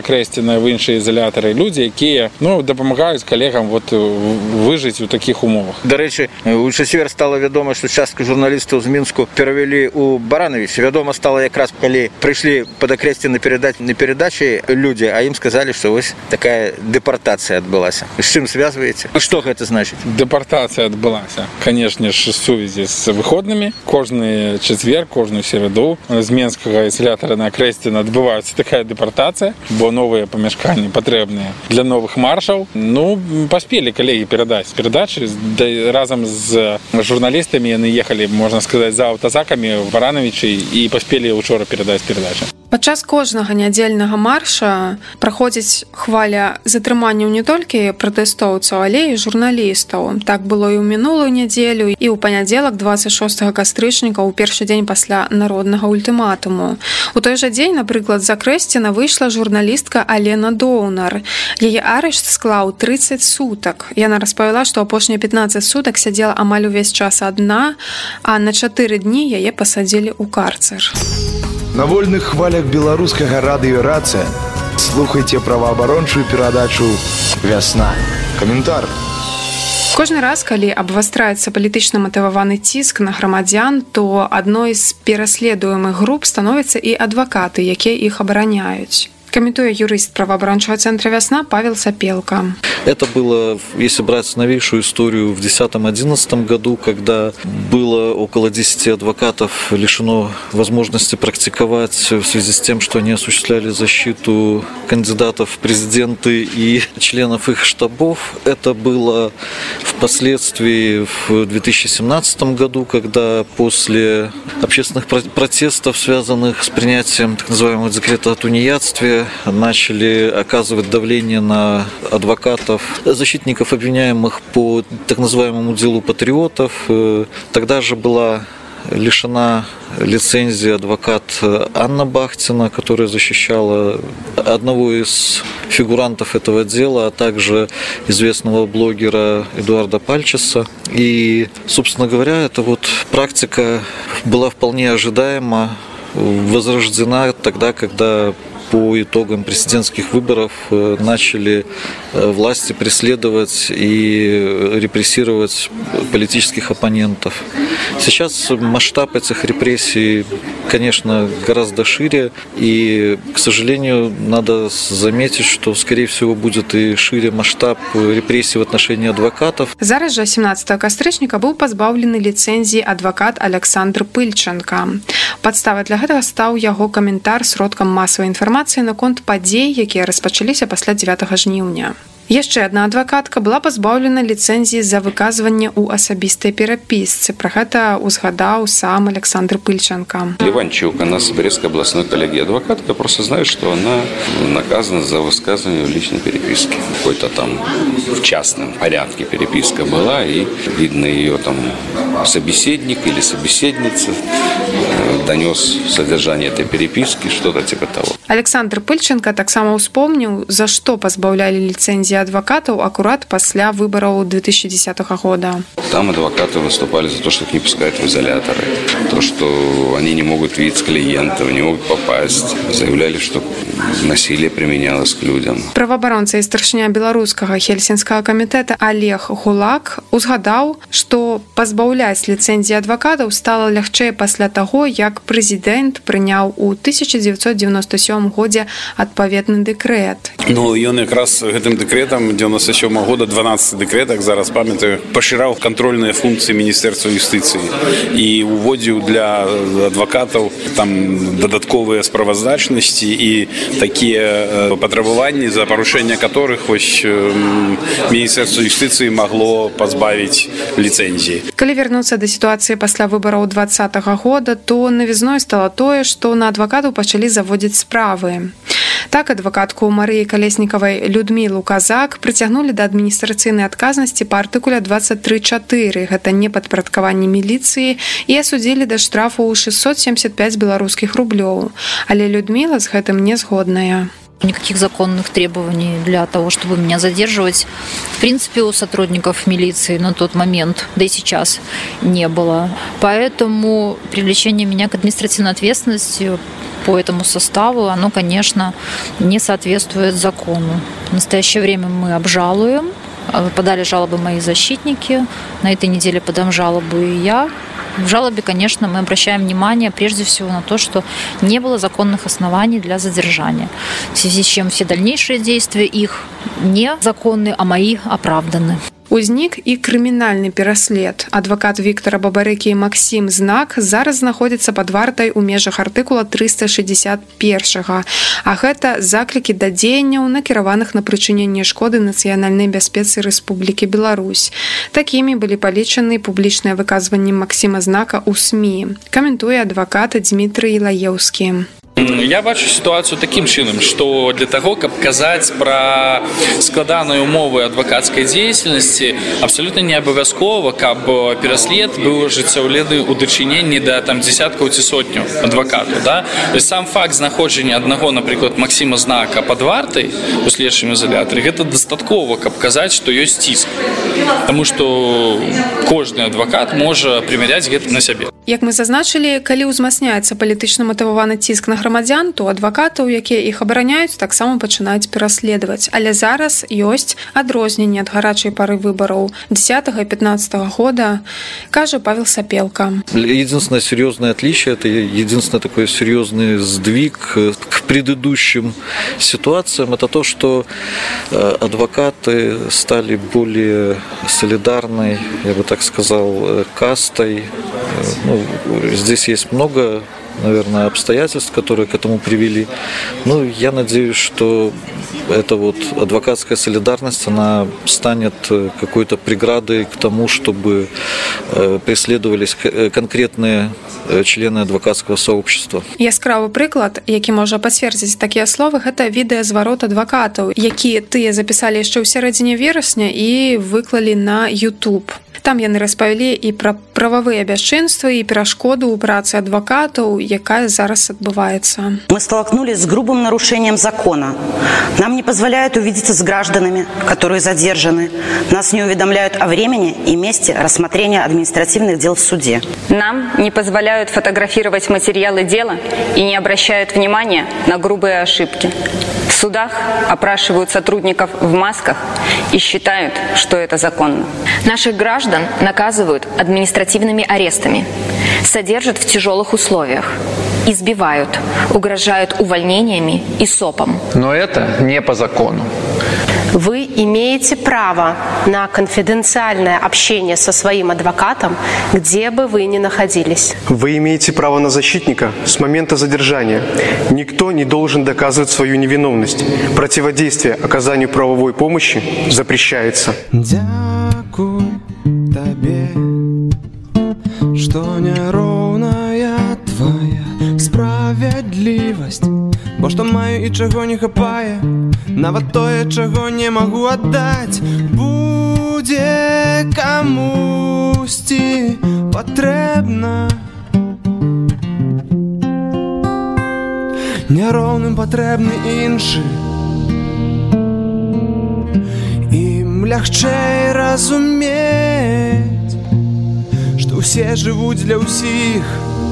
акрэсленыя в іншыя ізалятары людзі, якія дапамагаюць калегам выжыць у такіх умовах. Дарэчы, у чацвер стала вядома, што частка журналістаў з Мінску перавялі ў Барановича. Вядома стала якраз, калі прыйшлі пад акрэслены на перадачы людзі, а ім сказалі, што вось такая дэпартацыя адбылася. З чым звязваеце? Што гэта значыць? Дэпартацыя адбылася, канешне ж, сувязі з выходнымі. Кожны чацвер, кожную сераду з Менскага ізалятара на акрэслены адбываецца такая дэпартацыя, бо новыя памяшканні патрэбныя для новых маршаў. Паспелі калегі перадаць перадачы. Разам з журналістамі яны ехалі, можна сказаць, за аўтазакамі в Барановичы і паспелі учора перадаць перадачы. Падчас кожнага нядзельнага марша праходзіць хваля затрыманняў не толькі пратэстоўцаў, але і журналістаў. Так было і ў мінулую нядзелю, і ў панядзелак 26 кастрычніка, у першы дзень пасля народнага ультыматуму. У той жа дзень, напрыклад, з Акрэсціна выйшла журналістка Алена Доўнар. Яе арышт склаў 30 сутак. Яна распавяла, што апошнія 15 сутак сядзела амаль увесь час адна, а на 4 дні яе пасадзілі ў карцер. На вольных хвалях беларускага радыё «Рацыя» слухайце праваабарончую перадачу «Вясна». Каментар. Кожны раз, калі абвастраецца палітычна матываваны ціск на грамадзян, то адной з пераследуемых груп становяцца і адвакаты, якія іх абараняюць. Комментуя юрист правооборончего центра «Весна» Павел Сапелко. Это было, если брать новейшую историю, в 2010-2011 году, когда было около 10 адвокатов лишено возможности практиковать в связи с тем, что они осуществляли защиту кандидатов в президенты и членов их штабов. Это было впоследствии в 2017 году, когда после общественных протестов, связанных с принятием так называемого декрета о тунеядстве, начали оказывать давление на адвокатов, защитников обвиняемых по так называемому делу патриотов. Тогда же была лишена лицензии адвокат Анна Бахтина, которая защищала одного из фигурантов этого дела, а также известного блогера Эдуарда Пальчеса. И, собственно говоря, эта практика была вполне ожидаема, возрождена тогда, когда по итогам президентских выборов начали власти преследовать и репрессировать политических оппонентов. Сейчас масштаб этих репрессий, конечно, гораздо шире, и, к сожалению, надо заметить, что, скорее всего, будет и шире масштаб репрессий в отношении адвокатов. Зараз же 17 кастрычніка быў пазбаўлены ліцэнзіі адвакат Александр Пыльченко. Падставай для гэтага стаў яго каментар сродкам масавай інфармацыі наконт падзей, якія распачаліся пасля 9 жніўня. Яшчэ адна адвакатка была пазбаўлена ліцэнзіі за выказванне ў асабістай перапісцы. Пра гэта узгадаў сам Александр Пыльченко. Ливанчук, она с Брестской областной коллегии адвокатка, просто знает, что она наказана за высказывание в личной переписке. Какой-то там в частном порядке переписка была, и видно ее там собеседник или собеседница донес содержание этой переписки, что-то типа того. Александр Пыльченко таксама успомніў, за што пазбаўлялі ліцэнзіі адвокатов аккурат после выборов 2010 года. Там адвокаты выступали за то, что их не пускают в изоляторы, то, что они не могут видеть клиентов, не могут попасть. Заявляли, что насилие применялось к людям. Правоабаронца і старшыня беларускага хельсінскага камітэта Олег Гулак узгадаў, што пазбаўляць ліцэнзіі адвакатаў стала лягчэй пасля таго, як прэзідэнт прыняў у 1997 годзе адпаведны дэкрэт. Ну, ён якраз гэтым дэкрэтам 97 года 12 дэкрэтах, зараз памятаю, пашыраў кантрольныя функцыі Міністэрства юстыцыі і уводзіў для адвакатаў там дадатковыя справаздачнасці і такія патрабаванні, за парушэнне которых вось Міністэрства юстыцыі магло пазбавіць ліцэнзіі. Калі вярнуцца да сітуацыі пасля выбараў 2020 года, то навізной стала тое, што на адвакатаў пачалі заводзіць справы. Так, адвакатку Марыі Калеснікавай Людмілу Казак прыцягнулі да адміністрацыйнай адказнасці па артыкуле 23.4, гэта непадпарадкаванне міліцыі, і асудзілі да штрафу ў 675 беларускіх рублёў. Але Людміла з гэтым не згодная. Никаких законных требований для того, чтобы меня задерживать, в принципе, у сотрудников милиции на тот момент, да и сейчас, не было. Поэтому привлечение меня к административной ответственности по этому составу, оно, конечно, не соответствует закону. В настоящее время мы обжалуем. Подали жалобы мои защитники. На этой неделе подам жалобу и я. В жалобе, конечно, мы обращаем внимание прежде всего на то, что не было законных оснований для задержания, в связи с чем все дальнейшие действия их не законны, а мои оправданы. Узнік і крымінальны пераслед. Адвакат Віктара Бабарыкі Максім Знак зараз знаходзіцца пад вартай у межах артыкула 361. А гэта заклікі да дзеянняў, накіраваных на прычыненне шкоды нацыянальнай бяспецы Рэспублікі Беларусь. Такімі былі палічаны публічныя выказванні Максіма Знака ў СМІ. Каментуе адвакат Дмітрый Лаеўскі. Я бачу сітуацыю такім чынам, што для таго, каб казаць пра складаныя ўмовы адвакацкай дзейнасці, абсалютна не абавязкова, каб пераслед быў ажыццяўлены ў дачыненні да дзесяткаў ці сотняў адвакатаў. Да? Сам факт знаходжання аднаго, напрыклад, Максіма Знака пад вартай у следчым ізалятары, гэта дастаткова, каб казаць, што ёсць ціск. Таму што кожны адвакат можа прымяряць гэта на сябе. Як мы зазначылі, калі ўзмацняецца палітычна матываваны ціск на грамадзян, то адвакатаў, якія іх абараняюць, таксама пачынаюць пераследаваць. Але зараз ёсць адрозненне ад гарачай пары выбараў 10 и 15 года, кажа Павел Сапелка. Единственное серьезное отличие, это единственный такой серьезный сдвиг к предыдущим ситуациям, это то, что адвокаты стали более солидарной, я бы так сказал, кастой. Здесь есть много, наверное, обстоятельств, которые к этому привели. Я надеюсь, что эта адвокатская солидарность, она станет какой-то преградой к тому, чтобы преследовались конкретные члены адвокатского сообщества. Яскравы прыклад, які можа пацвердзіць такія словы, гэта відэазварот адвакатаў, якія тыя запісалі яшчэ ў сярэдзіне верасня і выклалі на YouTube. Там яны распавялі і пра прававыя бясчынствы, і перашкоду ў працы адвакатаў, якая зараз адбываецца. Мы столкнулись с грубым нарушением закона. Нам не позволяют увидеться с гражданами, которые задержаны. Нас не уведомляют о времени и месте рассмотрения административных дел в суде. Нам не позволяют фотографировать материалы дела и не обращают внимания на грубые ошибки. В судах опрашивают сотрудников в масках и считают, что это законно. Наших граждан наказывают административными арестами, содержат в тяжелых условиях, избивают, угрожают увольнениями и СОПом. Но это не по закону. Вы имеете право на конфиденциальное общение со своим адвокатом, где бы вы ни находились. Вы имеете право на защитника с момента задержания. Никто не должен доказывать свою невиновность. Противодействие оказанию правовой помощи запрещается. Дякую тебе, что неровная твоя справедливость. Бо што маю і чаго не хапае, нават тое, чаго не магу аддаць, будзе камусьці патрэбна. Няроўным патрэбны іншы, ім лягчэй разумець, што ўсе жывуць для ўсіх,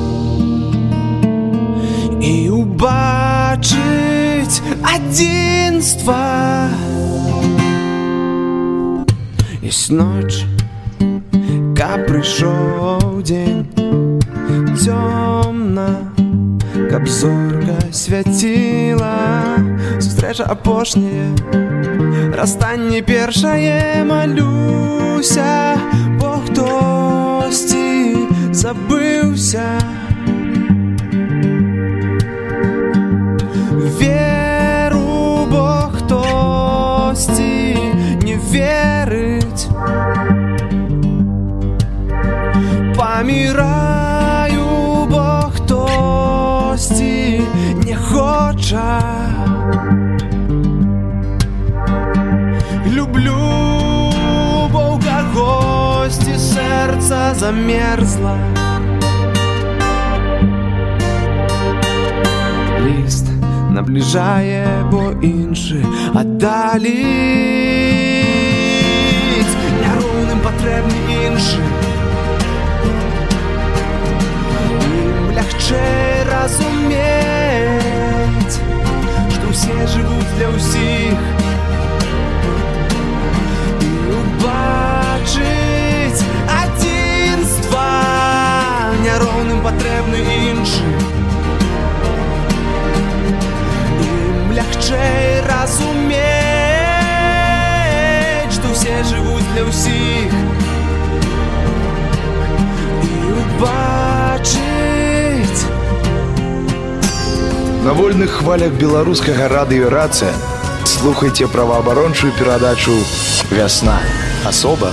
і убачыць адзінства. Ёсць ноч, каб прыйшоў дзень, цёмна, каб зорка свяціла, сустрэча апошняя, расстанне першае, малюся, бо хтосьці забыўся. Веру, бо хтосьці не верыць. Паміраю, бо хтосьці не хоча. Люблю, бо ў кагосьці сэрца замерзла. Ліст наближає, бо інше аддаліць. Няроўным патрэбны іншы, ім лягчэй разумець, кожны іншы. Ім лягчэй разумець, што ўсе жывуць для ўсіх і убачыць. На вольных хвалях беларускага радыё «Рацыя» слухайце праваабарончую перадачу «Вясна». Асоба.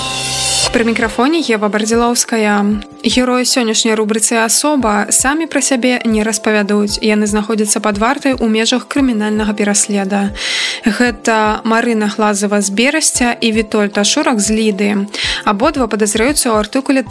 Пры мікрафоне Ева Бардзілоўская. Героі сённяшняй рубрыцы «Асоба» самі пра сябе не распавядуць. Яны знаходзяцца пад вартай у межах крымінальнага пераследа. Гэта Марына Глазава з Берасця і Вітольд Ашурак з Ліды. Абодва падазраюцца ў артыкуле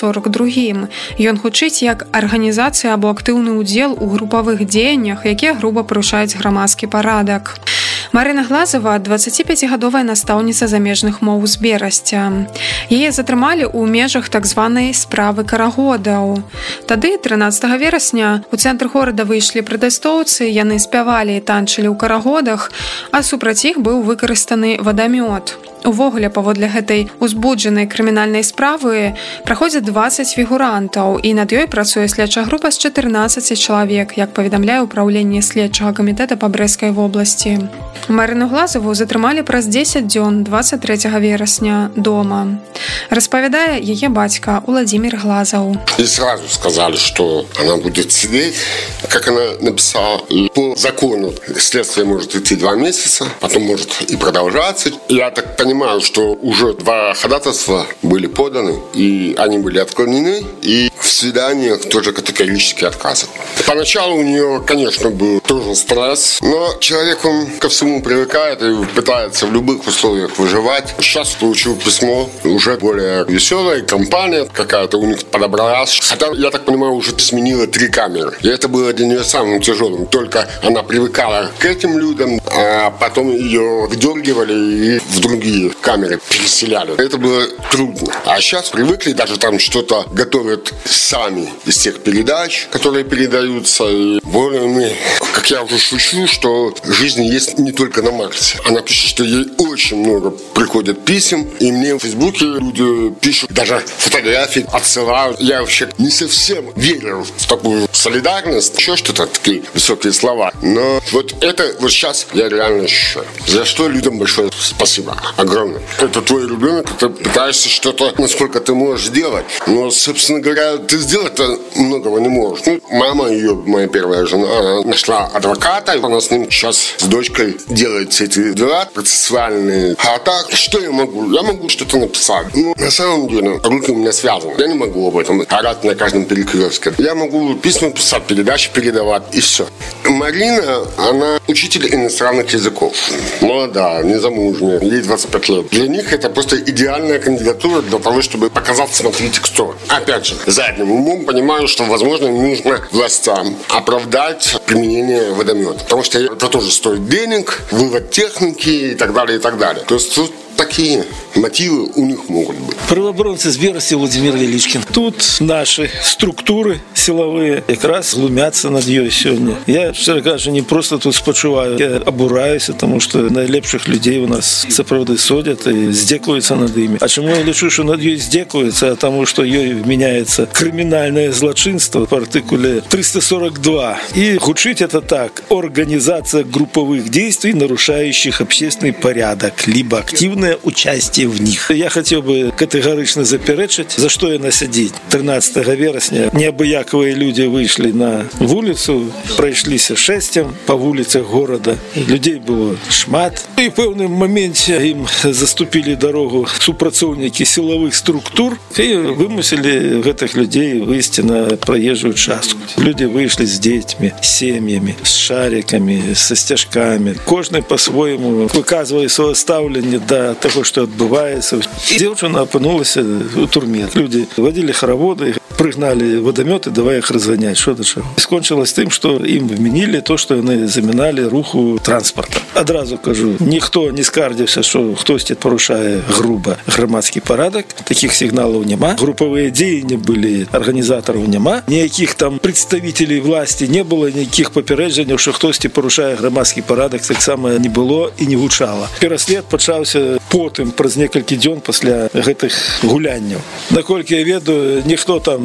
342. Ён гучыць як арганізацыя або актыўны ўдзел у групавых дзеяннях, якія груба парушаюць грамадскі парадак. Марына Глазава – 25-гадовая настаўніца замежных моў з Берасця. Яе затрымалі ў межах так званай справы карагодаў. Тады, 13 верасня, у цэнтр горада выйшлі пратэстоўцы, яны спявалі і танчылі ў карагодах, а супраць іх быў выкарыстаны вадамёт. Увогуле, паводле гэтай узбуджанай крымінальнай справы праходзяць 20 фігурантаў, і над ёй працуе следчая група з 14 чалавек, як паведамляе ўпраўленне следчага камітэта па Брэсцкай вобласці. Марыну Глазаву затрымалі праз 10 дзён 23 верасня дома. Распавядае яе бацька Владимир Глазаў. И сразу сказали, что она будет сидеть, как она написала. И по закону следствие может идти 2 месяца, потом может и продолжаться. Я так понимаю, что уже 2 ходатайства были поданы, и они были отклонены, и в свиданиях тоже категорически отказывали. Поначалу у нее, конечно, был тоже стресс, но человек, он ко всему привыкает и пытается в любых условиях выживать. Сейчас получил письмо, уже более веселая компания какая-то у них подобралась. Хотя, я так понимаю, уже сменила 3 камеры. И это было для нее самым тяжелым. Только она привыкала к этим людям, а потом ее выдергивали и в другие камеры переселяли. Это было трудно. А сейчас привыкли, даже там что-то готовят сами из тех передач, которые передаются. И более, как я уже шучу, что жизнь есть не только на Марсе. Она пишет, что ей очень много приходит писем, и мне в Фейсбуке люди пишут, даже фотографии отсылают. Я вообще не совсем верю в такую солидарность, еще что-то, такие высокие слова. Но вот это вот сейчас я реально ощущаю. За что людям большое спасибо. Огромное. Это твой ребенок, ты пытаешься что-то, насколько ты можешь сделать. Но, собственно говоря, ты сделать-то многого не можешь. Ну, мама ее, моя первая жена, она нашла адвоката, она с ним сейчас с дочкой делает все эти дела процессуальные. А так, что я могу? Я могу что-то написать. Ну, на самом деле, руки у меня связаны. Я не могу об этом орать на каждом перекрестке. Я могу письма писать, передачи передавать, и все. Марина, она учитель иностранных языков. Молодая, незамужняя, ей 25 лет. Для них это просто идеальная кандидатура для того, чтобы показать, смотрите, кто. Опять же, задним умом понимаю, что, возможно, нужно властям оправдать применение водомета. Потому что это тоже стоит денег, вывод техники и так далее, и так далее. То есть тут такие мотивы у них могут быть. Правооборонцы з Берасці Владимир Величкин. Тут наши структуры силовые как раз глумятся над ёй сегодня. Я, честно кажучи, не просто тут спочуваю, я обураюся, потому что найлепших людей у нас сапраўды судят и здекуются над ими. А чему я лечу, что над ёй здекуются? А тому, что ёй вменяется криминальное злочинство по артикуле 342. И гучить это так: организация групповых действий, нарушающих общественный порядок, либо активное участие в них. Я хотел бы категорично заперечить, за что я насадить. 13 вересня неабыяковые люди вышли на улицу, прошлись шестям по улицах города. Людей было шмат. И в певном моменте им заступили дорогу супрацовники силовых структур и вымусили этих людей выйти на проезжую частку. Люди вышли с детьми, с семьями, с шариками, со стяжками. Кожный по-своему выказывая свое ставление до того, что отбывается. И девчина опынулась в турме. Люди водили хороводы, пригнали водометы, давай их разгонять. Что до чего. И скончилось тем, что им вменили то, что они заминали руху транспорта. Одразу кажу, ніхто не скардився, що хтось порушає грубо громадський порядок. Таких сигналів нема. Групповые деяния были, организаторов нема. Ніяких там представителей власти не було, ніяких попереджень, що хтось порушає громадський порядок, так само не було і не гучало. Переслід почався потім, праз некілька днів після гэтых гулянняў. Наколькі я ведаю, ніхто там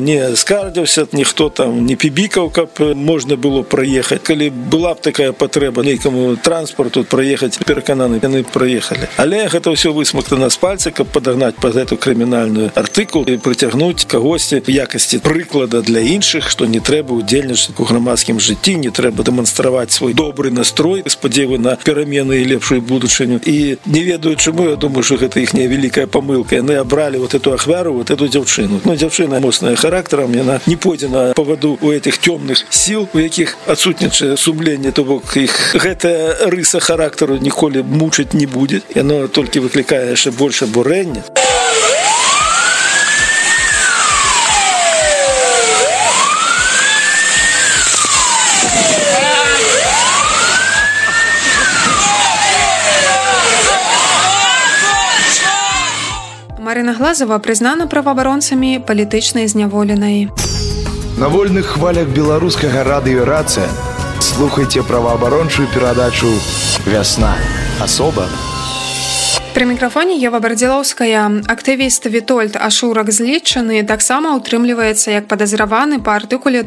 не скардзіўся, ніхто там не пібікаў, каб можна было праехаць. Калі была б такая патрэба нейкаму транспарту праехаць, перакананы, яны праехалі. Але гэта ўсё высмактана з пальца, каб падагнаць пад гэту крымінальную артыкул і прыцягнуць кагосьці в якасці прыклада для іншых, што не трэба ўдзельнічаць у грамадскім жыцці, не трэба дэманстраваць свой добры настрой, спадзевы на перамены і лепшую будучыню. І не ведаю чаму, я думаю, што гэта іхняя вялікая памылка. Яны абралі вот эту ахвяру, вот эту дзяўчыну. Ну, дзяўчына моцная характарам, яна не пойдзе на паваду у этих цёмных сіл, у якіх адсутнічае сумленне, то бок іх гэтая рыса характару ніколі мучыць не будзе. Яно толькі выклікае яшчэ больш абурэння. Марина Глазова прызнана праваабаронцамі палітычнай зняволенай. На вольных хвалях беларускага радыё «Рацыя» слухайце праваабарончую перадачу «Вясна». Асоба. Пры мікрафоне Ева Бардзілоўская. Актывіст Вітольд Ашурак-Злічаны таксама ўтрымліваецца як падазраваны па артыкуле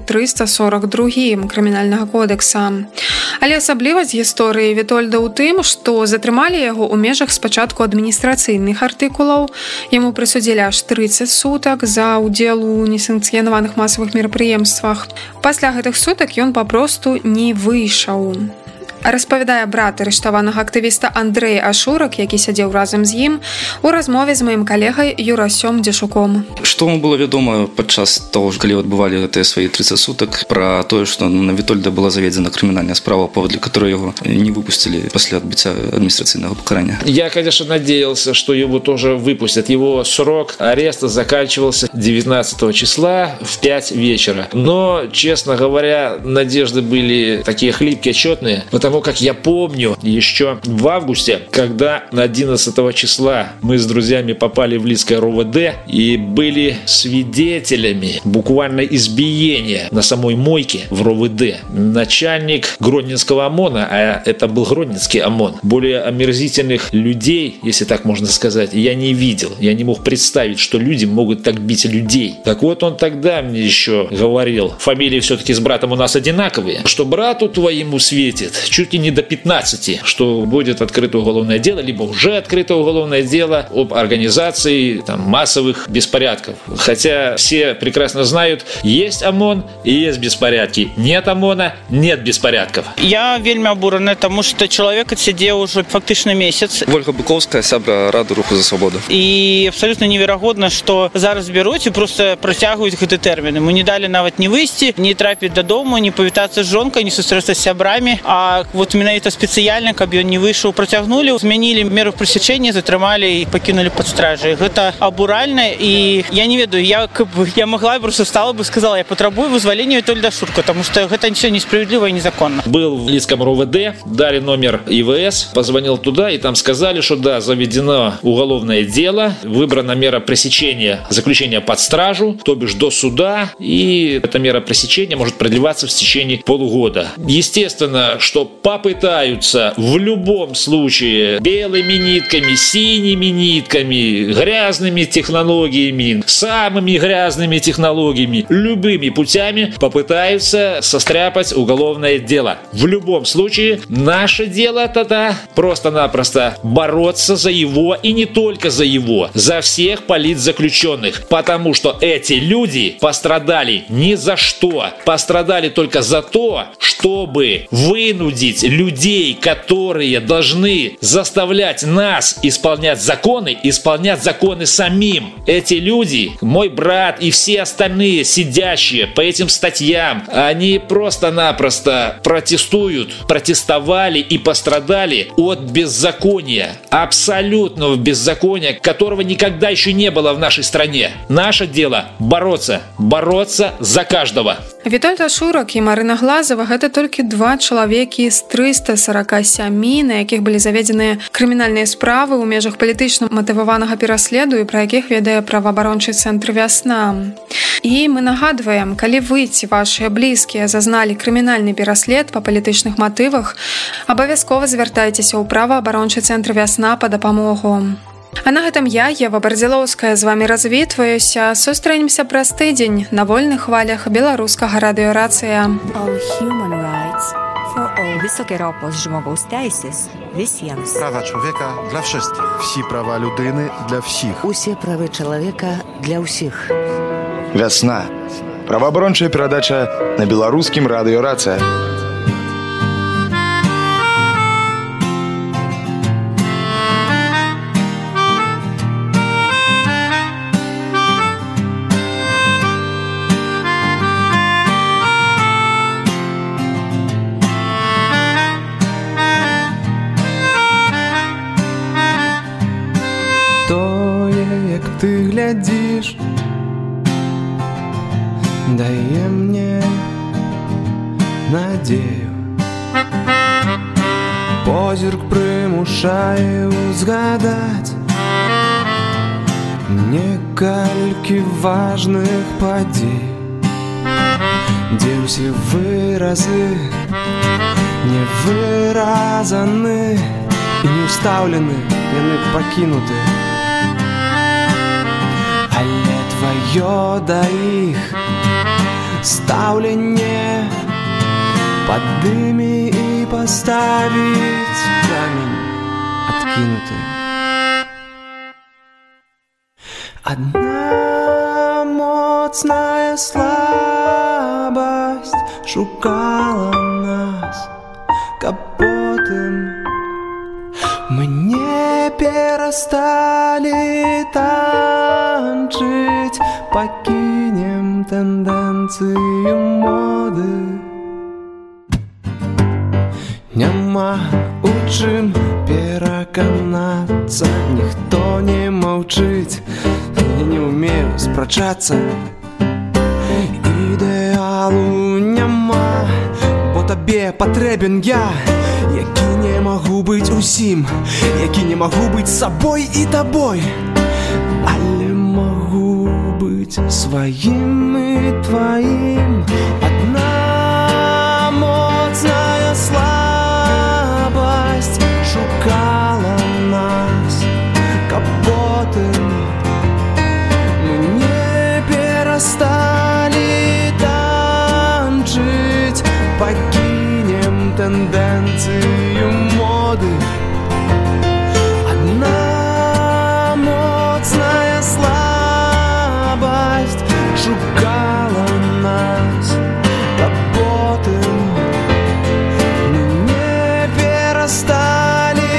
342 крымінальнага кодекса. Але асаблівасць гісторыі Вітольда ў тым, што затрымалі яго ў межах спачатку адміністрацыйных артыкулаў. Яму прысудзілі аж 30 сутак за ўдзел у несанкцыянаваных масавых мерапрыемствах. Пасля гэтых сутак ён папросту не выйшаў. Распавядае брат арыштаванага актывіста Андрэй Ашурак, які сядзеў разам з ім, у размове з маім калегай Юрасём Дзешуком. Што вам было вядома падчас таго, калі адбывалі гэтыя свае 30 сутак, пра тое, што на Вітольда была заведзена крымінальная справа, паводле которой его не выпустили после отбытия административного покарания? Я, конечно, надеялся, что его тоже выпустят. Его срок ареста заканчивался 19 числа в 5 вечера. Но, честно говоря, надежды были такие хлипкие, отчетные, потому как я помню еще в августе, когда 11 числа мы с друзьями попали в Лидское РОВД и были свидетелями буквально избиения на самой мойке в РОВД. Начальник Гродненского ОМОНа, а это был Гродненский ОМОН, более омерзительных людей, если так можно сказать, я не видел. Я не мог представить, что люди могут так бить людей. Так вот, он тогда мне еще говорил, фамилии все-таки с братом у нас одинаковые, что брату твоему светит чуть ли не до 15, что будет открыто уголовное дело, либо уже открыто уголовное дело об организации массовых беспорядков. Хотя все прекрасно знают, есть ОМОН и есть беспорядки. Нет ОМОНа, нет беспорядков. Я вельмі абураны, тому що чоловік відсидів уже фактично місяць. Ольга Буковська, сябра Ради Руху за Свободу. І абсолютно невероятно, що зараз беруть і просто протягують ці терміни. Ми не дали навіть не вийти, не трапити додому, не повітатися з жінкою, не зустрітися з сябрами. А от менавіта спеціально, каб він не вийшов, протягнули, змінили меру пресечення, затримали і покинули під стражей. Це абурально, і я не ведаю, я могла просто встала бы сказала, я потребую вызволения Витольда Ашурка, потому что это все несправедливо и незаконно. Был в Лидском РОВД, дали номер ИВС, позвонил туда, и там сказали, что да, заведено уголовное дело, выбрана мера пресечения, заключения под стражу, то бишь до суда, и эта мера пресечения может продлеваться в течение полугода. Естественно, что попытаются в любом случае белыми нитками, синими нитками, грязными технологиями, самыми грязными технологиями, любыми путями попытаются состряпать уголовное дело. В любом случае, наше дело тогда просто-напросто бороться за его, и не только за его, за всех политзаключенных, потому что эти люди пострадали ни за что, пострадали только за то, чтобы вынудить людей, которые должны заставлять нас исполнять законы самим. Эти люди, мой брат и все остальные сидящие по этим статьям, они просто-напросто протестовали и пострадали от беззакония, абсолютного беззакония, которого никогда еще не было в нашей стране. Наше дело бороться за каждого. Вітольд Ашурак і Марина Глазова – гэта толькі два чалавекі з 347, на якіх былі заведзеныя крымінальныя справы ў межах палітычна матываванага пераследу і пра якіх ведае праваабарончы цэнтр «Вясна». І мы нагадваем, калі вы ці вашыя блізкія зазналі крымінальны пераслед па палітычных матывах, абавязкова звяртайцеся ў праваабарончы цэнтр «Вясна» па дапамогу. А на гэтым я, Ева Бардзілоўская, з вами развітваюся. Сустрэнемся праз тыдзень на вольных хвалях беларускага радыёрацыя. Wysokie ropos żmogą stejsys, wysjans. Prawa człowieka dla wszystkich. Wsi prawa ludyny dla всіх. Усе правы чалавека для ўсіх. Вясна. Праваабарончая перадача на беларускім радыёрацыя. Ты глядишь, дае мне надею. Позірк прымушае узгадаць некалькі важных падзей, дзе ўсе выразы не выразаны і не ўстаўлены, яны пакінуты. Але твоё да іх стаўленне падыме і паставіць камень адкінуты. Одна моцная слабасць шукала нас, каб потым мы не перасталі танчыць, пакінем тэндэнцыю моды. Няма у чым пераканацца, ніхто не маўчыць, я не ўмею спрачацца. Ідэалу няма, бо табе патрэбен я, які не магу быць усім, які не магу быць сабой і табой, але магу быць сваім і тваім. Адна моцная слабасць шукала нас, каб потым мы не перасталі танчыць, пакінем тэндэнцыю моды. Одна моцная слабасць шукала нас, каб потым мы не перасталі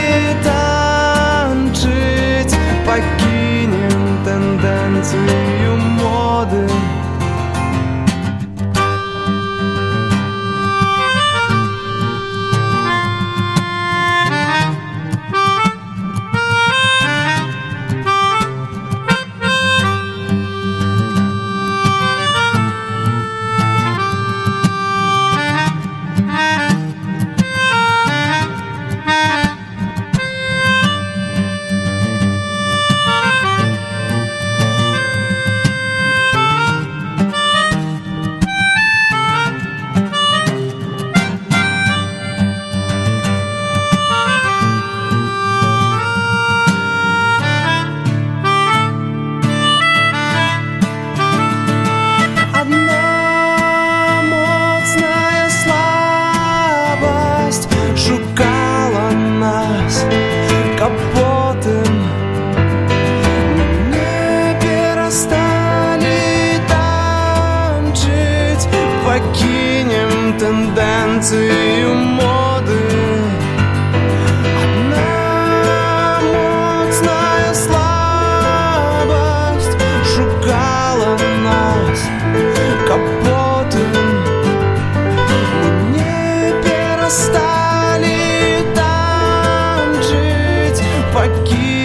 танчыць, пакінем тэндэнцыю моды. Шукала нас, каб потым мы не перасталі танчыць, пакінем тэндэнцыю моды. Одна моцная слабасць шукала нас, каб потым мы не перасталі танчыць, пакінем